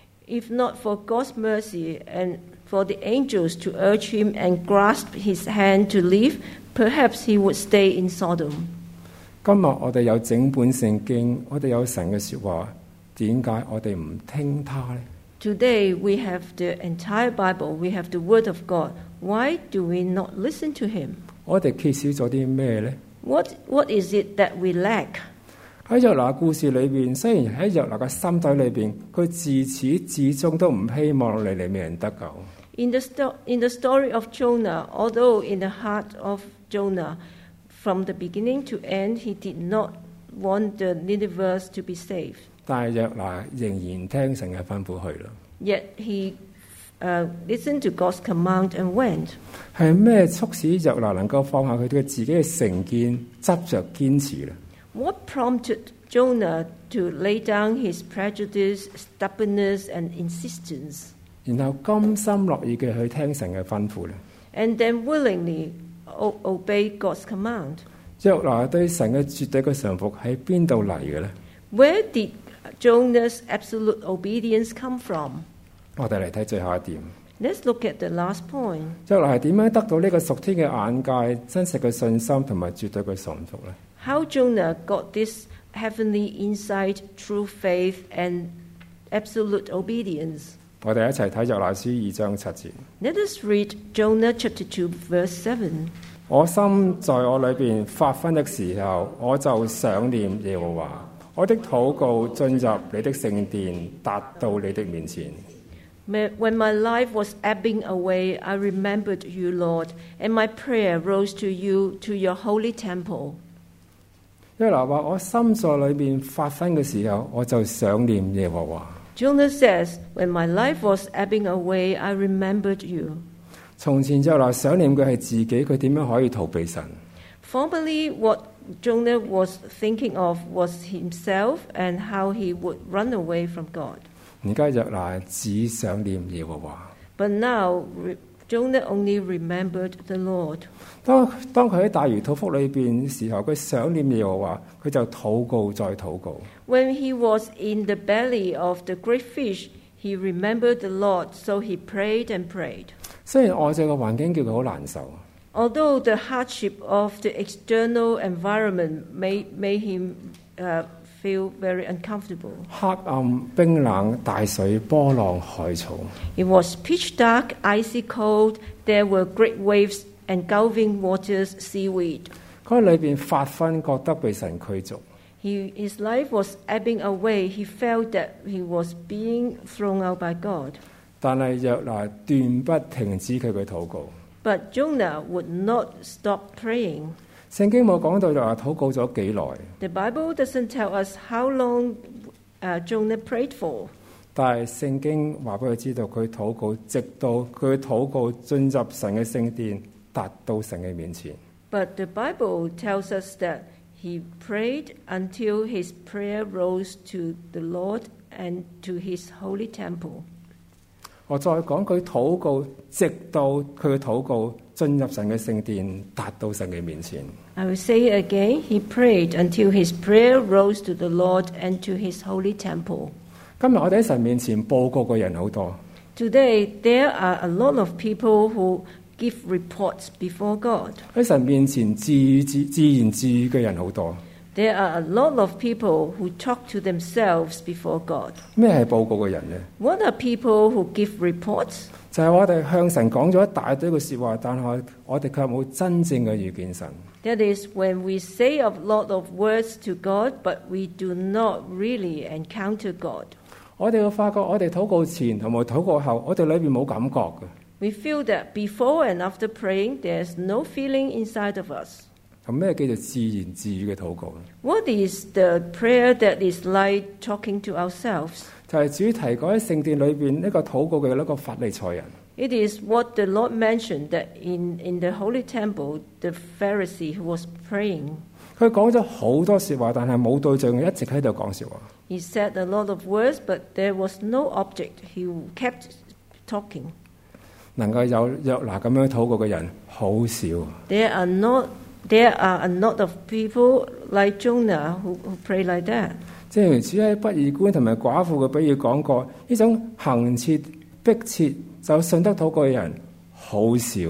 If not for God's mercy and for the angels to urge him and grasp his hand to leave, perhaps he would stay in Sodom. 今日我哋有整本聖經，我哋有神嘅說話，點解我哋唔聽他呢？ Today we have the entire Bible, we have the Word of God. Why do we not listen to him? 我哋缺少咗啲咩呢？ What, what is it that we lack? 喺約拿故事裏邊，雖然喺約拿嘅心底裏邊，佢自始至終都唔希望尼尼微人得救。 In the, sto- in the story of Jonah, although in the heart of Jonah, from the beginning to end, he did not want the Ninevites to be saved. 但係約拿仍然聽神嘅吩咐去啦。 Yet he uh, listened to God's command and went. 係咩促使約拿能夠放下佢嘅自己嘅成見，執着堅持呢？ What prompted Jonah to lay down his prejudice, stubbornness, and insistence, 然後甘心樂意嘅去聽神嘅吩咐呢？ and then willingly o- obey God's command? 約拿對神嘅絕對嘅順服喺邊度嚟嘅呢？ Where did Jonah's absolute obedience come from? 我哋嚟睇最後一點。 Let's look at the last point. 約拿係點樣得到呢個屬天嘅眼界、真實嘅信心同埋絕對嘅順服呢？ How Jonah got this heavenly insight, true faith, and absolute obedience. 我哋一齊睇約拿書二章七節。 Let us read Jonah chapter two, verse seven. 我心在我裏邊發昏的時候，我就想念耶和華。我的禱告進入你的聖殿，達到你的面前。 When my life was ebbing away, I remembered you, Lord, and my prayer rose to you, to your holy temple. 約拿話：我心在裏邊發昏嘅時候，我就想念耶和華。 Jonah says, when my life was ebbing away, I remembered you. 從前約拿想念嘅係自己，佢點樣可以逃避神？ Formerly, what Jonah was thinking of was himself and how he would run away from God. 而家約拿只想念耶和華。 But now, re- Jonah only remembered the Lord. 當當佢喺大魚肚腹裏邊嘅時候，佢想念耶和華，佢就禱告再禱告。 When he was in the belly of the great fish, he remembered the Lord, so he prayed and prayed. 雖然外在嘅環境叫佢好難受， Although the hardship of the external environment made, made him uh, feel very uncomfortable. 黑暗、冰冷、大水、波浪、海草。 It was pitch dark, icy cold. There were great waves, engulfing waters, seaweed. 佢喺裏邊發昏，覺得被神驅逐。 He, his life was ebbing away. He felt that he was being thrown out by God. 但係約拿斷不停止佢嘅禱告。 But Jonah would not stop praying. 聖經冇講到約拿禱告咗幾耐， The Bible doesn't tell us how long uh, Jonah prayed for. 但係聖經話俾佢知道，佢禱告直到佢禱告進入神嘅聖殿，達到神嘅面前。 But the Bible tells us that he prayed until his prayer rose to the Lord and to his holy temple. 我再講佢禱告，直到佢嘅禱告進入神嘅聖殿，達到神嘅面前。 I will say it again. He prayed until his prayer rose to the Lord and to his holy temple. 今日我哋喺神面前報告嘅人好多， Today, there are a lot of people who give reports before God. 喺神面前自語自自言自語嘅人好多。 There are a lot of people who talk to themselves before God. 咩係報告嘅人呢？ What are people who give reports? 就係我哋向神講咗一大堆嘅說話，但係我哋卻冇真正嘅遇見神。 That is when we say a lot of words to God, but we do not really encounter God. 我哋會發覺，我哋禱告前同埋禱告後，我哋裏邊冇感覺嘅。 We feel that before and after praying, there's no feeling inside of us. 咁咩叫做自言自語嘅禱告呢？ What is the prayer that is like talking to ourselves? 就係主提過喺聖殿裏邊呢個禱告嘅一個法利賽人。 It is what the Lord mentioned that in, in the holy temple, the Pharisee who was praying. 佢講咗好多說話，但係冇對象，一直喺度講說話。 He said a lot of words, but there was no object. He kept talking. 能夠有約拿咁樣禱告嘅人好少。 There are not there are a lot of people like Jonah who, who pray like that. 正如主喺不義官同埋寡婦嘅比喻講過，呢種行切迫切就信得禱告嘅人好少。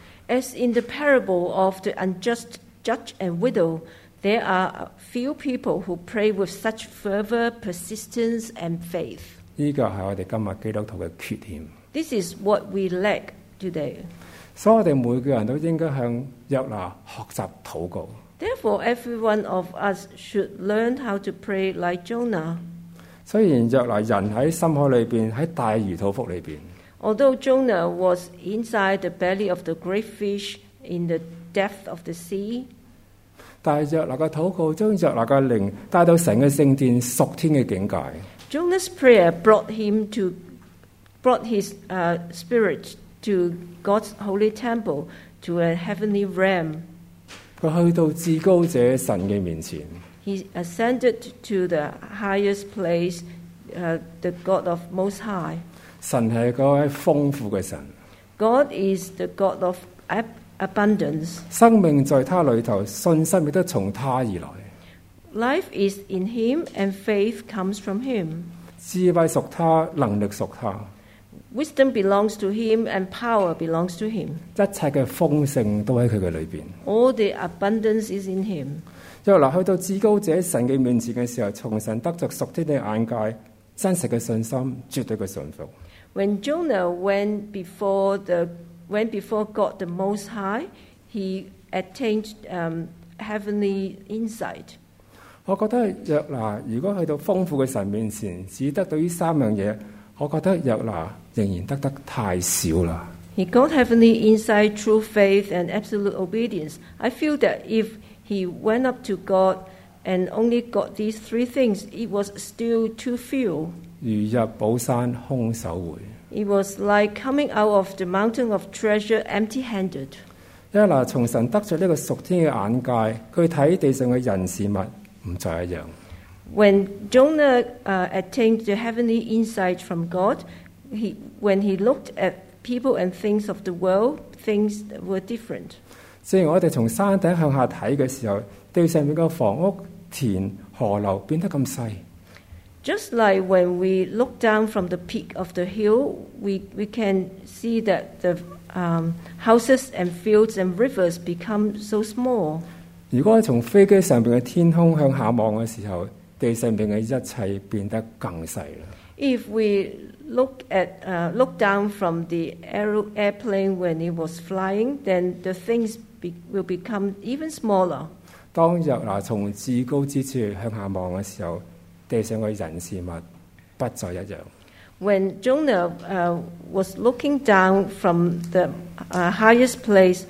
As in the parable of the unjust judge and widow, there are a few people who pray with such fervor, persistence, and faith. 呢個係我哋今日基督徒嘅缺陷。 This is what we lack today. 所以我哋每個人都應該向約拿學習禱告。 Therefore, every one of us should learn how to pray like Jonah. 雖然約拿人喺深海裏邊，喺大魚肚腹裏邊， Although Jonah was inside the belly of the great fish in the depth of the sea, 但係約拿嘅禱告將約拿嘅靈帶到神嘅聖殿屬天嘅境界。 Jonah's prayer brought him to brought his uh, spirit to God's holy temple, to a heavenly realm. 佢去到至高者神嘅面前， He ascended to the highest place, uh, the God of Most High. 神係嗰位豐富嘅神， God is the God of ab- abundance. 生命在他裏頭，信心亦都從他而來。 Life is in Him, and faith comes from Him. 智慧屬他，能力屬他， Wisdom belongs to Him, and power belongs to Him. 一切嘅豐盛都喺佢嘅裏邊。 All the abundance is in Him. 約拿去到至高者神嘅面前嘅時候，從神得着屬天嘅眼界、真實嘅信心、絕對嘅信服。 When Jonah went before the went before God the Most High, he attained um, heavenly insight. 我覺得約拿如果去到豐富嘅神面前，只得到呢三樣嘢，我覺得約拿仍然得得太少啦。 He got heavenly insight through faith and absolute obedience. I feel that if he went up to God and only got these three things, it was still too few. 如入寶山空手回。 It was like coming out of the mountain of treasure empty-handed. 約拿從神得着呢個屬天嘅眼界，佢睇地上嘅人事物唔再一樣。 When Jonah uh, attained the heavenly insight from God, he, when he looked at people and things of the world, things were different. 正如我哋從山頂向下睇嘅時候，地上面嘅房屋、田、河流變得咁細。 Just like when we look down from the peak of the hill, we, we can see that the um, houses and fields and rivers become so small. 如果從飛機上邊嘅天空向下望嘅時候，地上邊嘅一切變得更細啦。 If we look at uh, look down from the aer- airplane when it was flying, then the things be- will become even smaller. 當約拿從至高之處向下望嘅時候，地上嘅人事物不再一樣。 When Jonah uh, was looking down from the uh, highest place,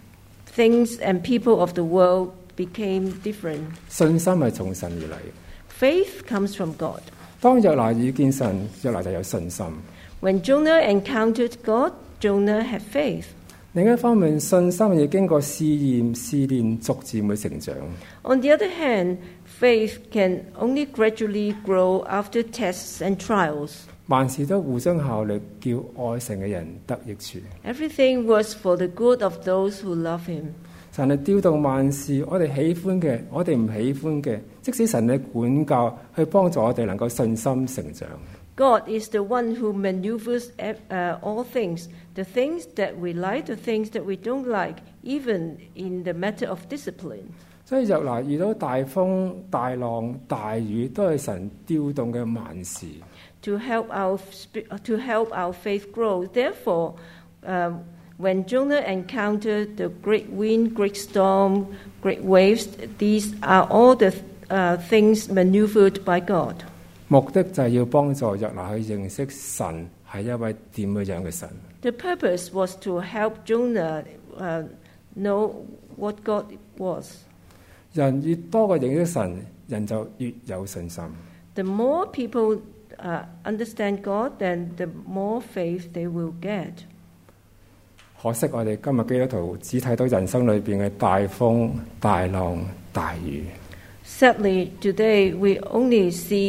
things and people of the world became different. 信心係從神而嚟。 Faith comes from God. 當約拿遇見神，約拿就有信心。 When Jonah encountered God, Jonah had faith. 另一方面，信心要經過試驗、試煉，逐漸會成長。 On the other hand, faith can only gradually grow after tests and trials. 萬事都互相效力，叫愛神嘅人得益處。 Everything works for the good of those who love Him. 神係調動萬事，我哋喜歡嘅，我哋唔喜歡嘅，即使神嘅管教，去幫助我哋能夠信心成長。 God is the one who maneuvers uh, all things, the things that we like, the things that we don't like, even in the matter of discipline. 所以約拿遇到大風、大浪、大雨，都係神調動嘅萬事。 To help our spi- to help our faith grow. Therefore, um, when Jonah encountered the great wind, great storm, great waves, these are all the uh, things maneuvered by God. 目的就係要幫助約拿去認識神係一位點樣樣嘅神。 The purpose was to help Jonah uh, know what God was. 人越多嘅認識神，人就越有信心。 The more people uh, understand God, then the more faith they will get. 可惜我哋今日基督徒只睇到人生裏邊嘅大風、大浪、大雨。 Sadly, today we only see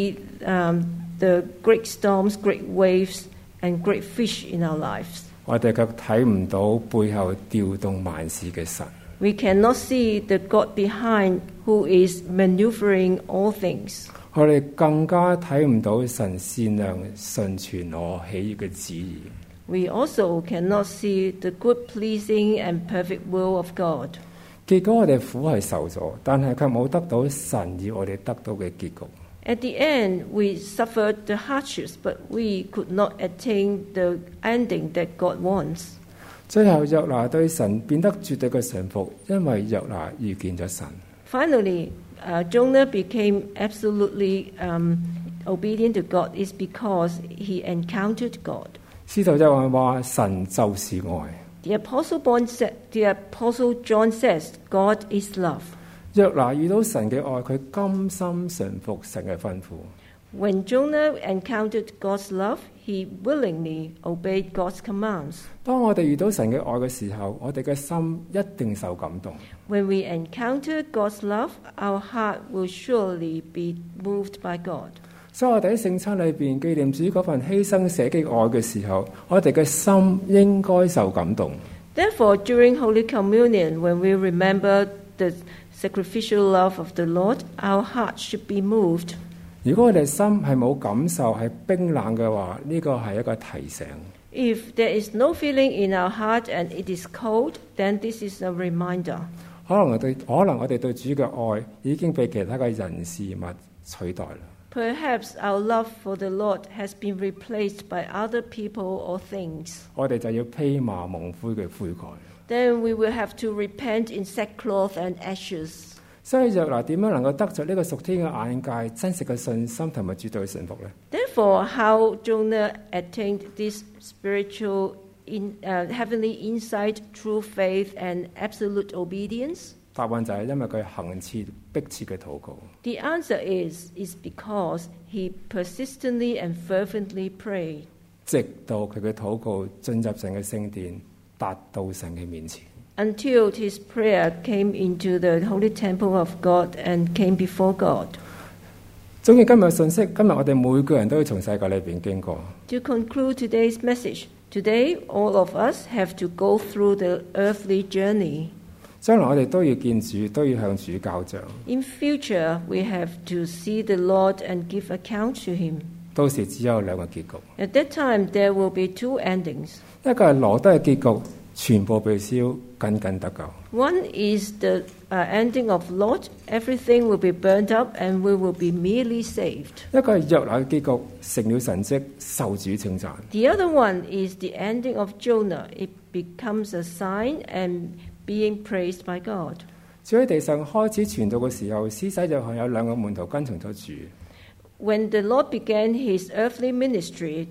um, the great storms, great waves, and great fish in our lives. 我哋卻睇唔到背後調動萬事嘅神。 We cannot see the God behind who is maneuvering all things. 我哋更加睇唔到神善良順全我喜悅嘅旨意。 We also cannot see the good, pleasing, and perfect will of God. 結果我哋苦係受咗，但係卻冇得到神要我哋得到嘅結局。 At the end, we suffered the hardships, but we could not attain the ending that God wants. 最後約拿對神變得絕對嘅順服，因為約拿遇見咗神。 Finally, uh, Jonah became absolutely um, obedient to God is because he encountered God. 使徒約翰話：神就是愛。 The Apostle, John said, the Apostle John says, God is love. 約拿遇到神嘅愛，佢甘心順服神嘅吩咐。 When Jonah encountered God's love, he willingly obeyed God's commands. 當我哋遇到神嘅愛嘅時候，我哋嘅心一定受感動。 When we encounter God's love, our heart will surely be moved by God. 所以我哋喺聖餐裏邊紀念主嗰份犧牲捨己愛嘅時候，我哋嘅心應該受感動。 Therefore, during Holy Communion, when we remember the sacrificial love of the Lord, our heart should be moved. 如果我哋心係冇感受，係冰冷嘅話，呢個係一個提醒。 If there is no feeling in our heart and it is cold, then this is a reminder. 可能我哋可能我哋對主嘅愛已經被其他嘅人事物取代啦。 Perhaps our love for the Lord has been replaced by other people or things. 我哋就要披麻蒙灰嘅悔改。 Then we will have to repent in sackcloth and ashes. 所以約拿點樣能夠得着呢個屬天嘅眼界、真實嘅信心同埋絕對嘅順服呢？ Therefore, how Jonah attained this spiritual, in, uh, heavenly insight, true faith, and absolute obedience? 答案就係因為佢恆切迫切嘅禱告。 The answer is, is because he persistently and fervently prayed. 直到佢嘅禱告進入神嘅聖殿，達到神嘅面前。 Until his prayer came into the holy temple of God and came before God. 總結今日嘅信息，今日我哋每個人都要從世界裏邊經過。 To conclude today's message, today all of us have to go through the earthly journey. 將來我哋都要見主，都要向主交賬。 In future, we have to see the Lord and give account to him. 到時只有兩個結局， At that time, there will be two endings. 一個係羅得嘅結局，全部被燒，僅僅得救。 One is the uh, ending of Lot. Everything will be burnt up and we will be merely saved. 一個係約拿嘅結局，成了神蹟，受主稱讚。 The other one is the ending of Jonah. It becomes a sign and being praised by God. 主喺地上開始傳道嘅時候，施洗約翰有兩個門徒跟從咗主。 When the Lord began his earthly ministry,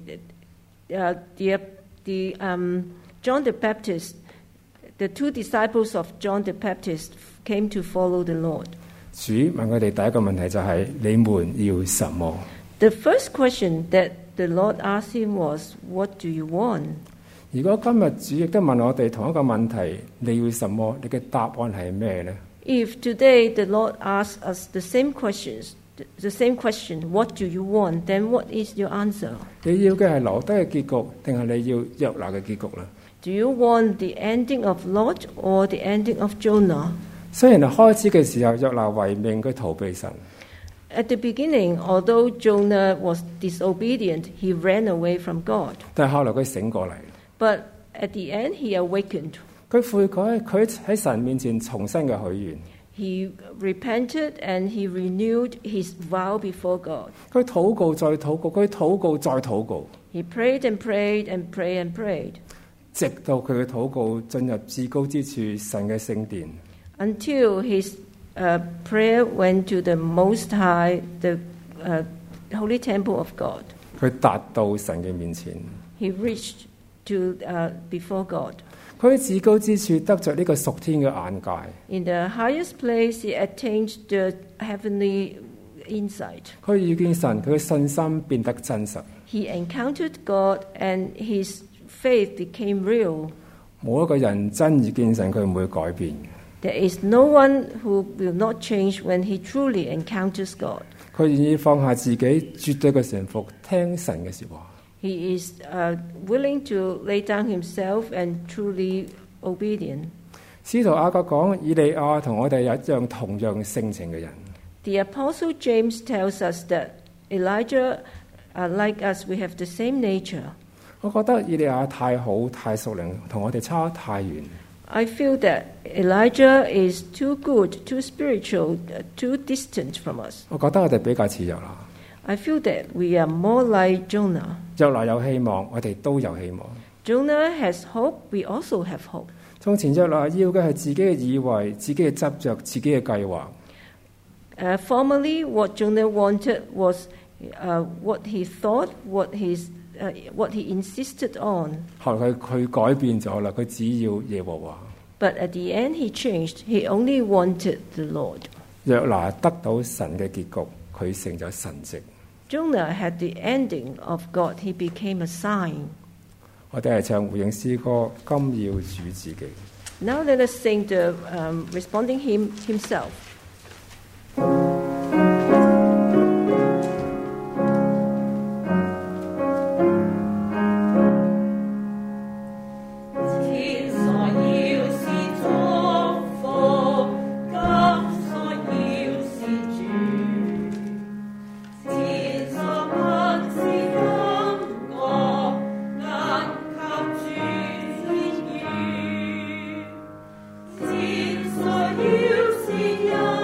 uh, the, the, um, John the Baptist, the two disciples of John the Baptist came to follow the Lord. 主問佢哋第一個問題就係、是：你們要什麼？ The first question that the Lord asked him was, "What do you want?" 如果今日主亦都問我哋同一個問題，你要什麼？你嘅答案係咩呢？ If today the Lord asks us the same questions, the same question, "What do you want?" then what is your answer? 你要嘅係羅得嘅結局，定係你要約拿嘅結局呢？ Do you want the ending of Lot or the ending of Jonah? 雖然開始嘅時候約拿違命，佢逃避神。 At the beginning, although Jonah was disobedient, he ran away from God. 但係後來佢醒過嚟， But at the end, he awakened. 佢悔改，佢喺神面前重新嘅許願。 He repented and he renewed his vow before God. 佢禱告再禱告，佢禱告再禱告， He prayed and prayed and prayed and prayed 直到佢嘅禱告進入至高之處，神嘅聖殿。 until his uh, prayer went to the Most High, the uh, holy temple of God. 佢達到神嘅面前， He reached to uh, before God. 佢喺至高之處得着呢個屬天嘅眼界。 In the highest place, he attained the heavenly insight. 佢遇見神，佢嘅信心變得真實。 He encountered God and his faith became real. 冇一個人真遇見神，佢唔會改變。 There is no one who will not change when he truly encounters God. 佢願意放下自己，絕對嘅順服，聽神嘅説話。 He is uh, willing to lay down himself and truly obedient. 使徒雅各講，以利亞同我哋有一樣同樣性情嘅人。 The Apostle James tells us that Elijah, uh, like us, we have the same nature. 我覺得以利亞太好、太屬靈，同我哋差太遠。 I feel that Elijah is too good, too spiritual, uh, too distant from us. 我覺得我哋比較似約拿。 I feel that we are more like Jonah. 約拿有希望，我哋都有希望。 Jonah has hope, we also have hope. 從前約拿要嘅係自己嘅以為、自己嘅執着、自己嘅計劃。 Uh, formerly, what Jonah wanted was uh, what he thought, what, his, uh, what he insisted on. 後來佢佢改變咗啦，佢只要耶和華。 But at the end he changed. He only wanted the Lord. 約拿得到神嘅結局，佢成咗神蹟。 Jonah had the ending of God. He became a sign. 我哋係唱回應詩歌，今要主自己。 Now let us sing the um, responding hymn himself. 所要是有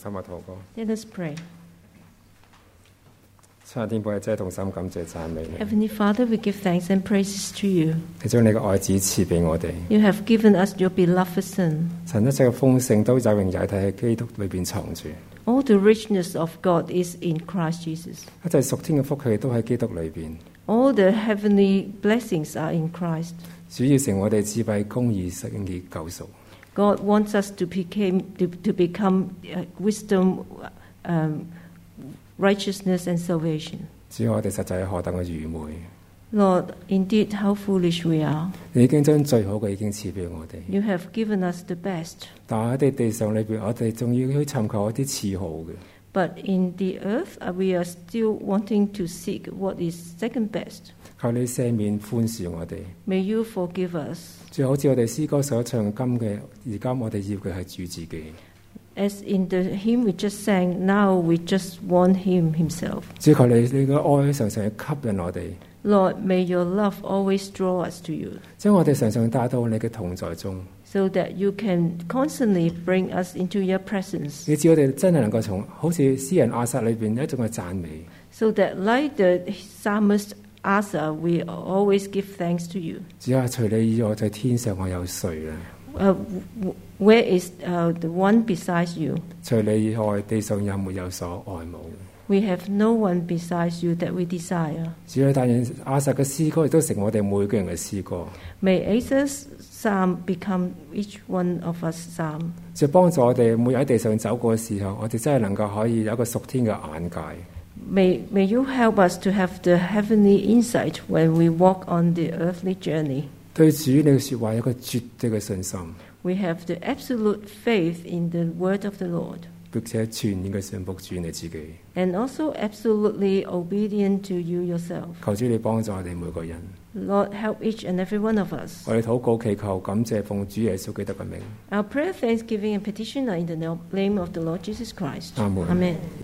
心嘅禱告。 Let us pray. 親愛天父，真係同心感謝讚美你。 Heavenly Father, we give thanks and praises to you. 你將你嘅愛子賜俾我哋。 You have given us your beloved Son. 神一切嘅豐盛都有榮有體喺基督裏邊藏住。 All the richness of God is in Christ Jesus. 一切屬天嘅福氣都喺基督裏邊。 All the heavenly blessings are in Christ. 主要成我哋智慧、公義、聖潔、救贖。 God wants us to become, to, to become uh, wisdom, um, righteousness and salvation. 主，我哋實在係何等嘅愚昧！ Lord, indeed, how foolish we are. 你已經將最好嘅已經賜俾我哋， You have given us the best. 但係喺地上裏邊，我哋仲要去尋求一啲次好嘅。 But in the earth, uh, we are still wanting to seek what is second best. 求你赦免寬恕我哋。 May you forgive us. 就好似我哋詩歌所唱今嘅，而家我哋要嘅係主自己。 As in the hymn we just sang, now we just want Him Himself. 主，求你你嘅愛常常吸引我哋， Lord, may your love always draw us to you, 將我哋常常帶到你嘅同在中。 so that you can constantly bring us into your presence, 以致我哋真係能夠從好似詩人亞薩裏邊一種嘅讚美， so that like the psalmist Asa, we always give thanks to you. 主啊，除你以外，在天上我有誰咧？ Uh, w- where is uh, the one besides you? 除你以外，地上有沒有所愛慕？ We have no one besides you that we desire. 主啊，但願亞薩嘅詩歌亦都成我哋每個人嘅詩歌， May Asa's psalm become each one of us psalm. 就幫助我哋每日喺地上走過嘅時候，我哋真係能夠可以有一個屬天嘅眼界。 May, may you help us to have the heavenly insight when we walk on the earthly journey. 對主你嘅説話有一個絕對嘅信心， We have the absolute faith in the word of the Lord, 並且全然嘅信服主你自己。 and also absolutely obedient to you yourself. 求主你幫助我哋每個人。 Lord, help each and every one of us. 我哋禱告祈求感謝奉主耶穌基督嘅名。 Our prayer, thanksgiving, and petition are in the name of the Lord Jesus Christ. Amen. Amen.